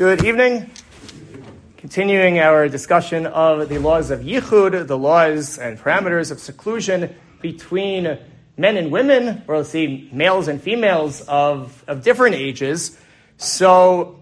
Good evening. Continuing our discussion of the laws of yichud, the laws and parameters of seclusion between men and women, or let's see, males and females of different ages. So,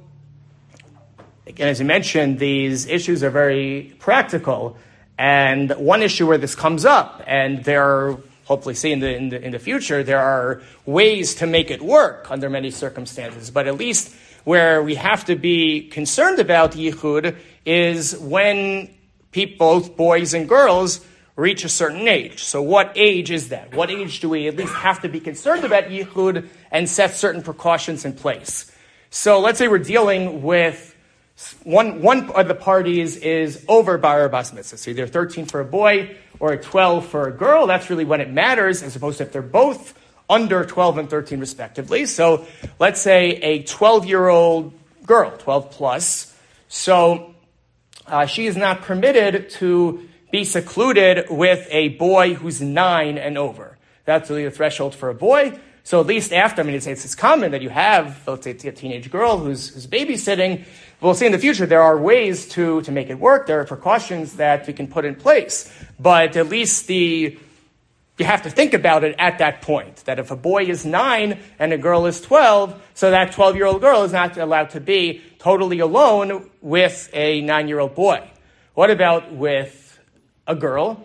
again, as you mentioned, these issues are very practical. And one issue where this comes up, and there are, hopefully see in the future, there are ways to make it work under many circumstances, but at least where we have to be concerned about yichud is when both boys and girls reach a certain age. So what age is that? What age do we at least have to be concerned about yichud and set certain precautions in place? So let's say we're dealing with one of the parties is over bar or bas mitzvah. So either 13 for a boy or 12 for a girl. That's really when it matters, as opposed to if they're both under 12 and 13 respectively. So let's say a 12-year-old girl, 12 plus. So she is not permitted to be secluded with a boy who's 9 and over. That's really the threshold for a boy. So at least after, it's common that you have, let's say, a teenage girl who's babysitting. We'll see in the future there are ways to make it work. There are precautions that we can put in place. But at least you have to think about it at that point, that if a boy is 9 and a girl is 12, so that 12-year-old girl is not allowed to be totally alone with a 9-year-old boy. What about with a girl?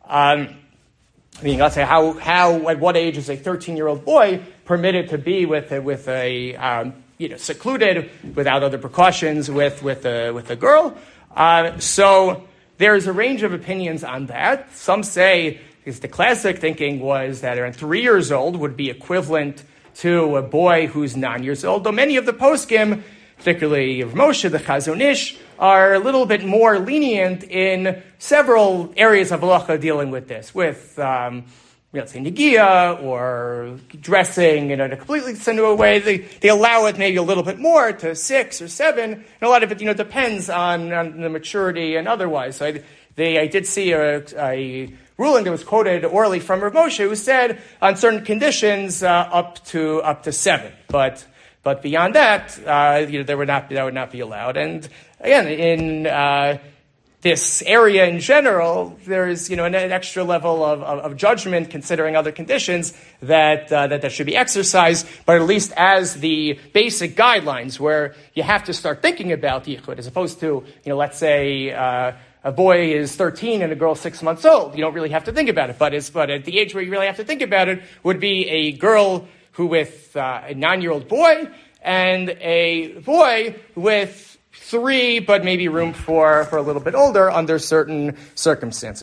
Let's say at what age is a 13-year-old boy permitted to be with a secluded, without other precautions, with a girl? So there's a range of opinions on that. Some say, because the classic thinking was that around 3 years old would be equivalent to a boy who's 9 years old, though many of the poskim, particularly of Moshe, the Chazon Ish, are a little bit more lenient in several areas of halacha dealing with this, with let's say negia or dressing in a completely sensual way. They allow it maybe a little bit more to 6 or 7, and a lot of it depends on the maturity and otherwise. So I did see a ruling that was quoted orally from Rav Moshe, who said on certain conditions up to 7, but beyond that, that would not be allowed. And again, in this area in general, there is an extra level of judgment considering other conditions that should be exercised. But at least as the basic guidelines, where you have to start thinking about yichud, as opposed to let's say a boy is 13 and a girl 6 months old. You don't really have to think about it. But at the age where you really have to think about it would be a girl who with a 9-year-old boy and a boy with 3, but maybe room for a little bit older under certain circumstances.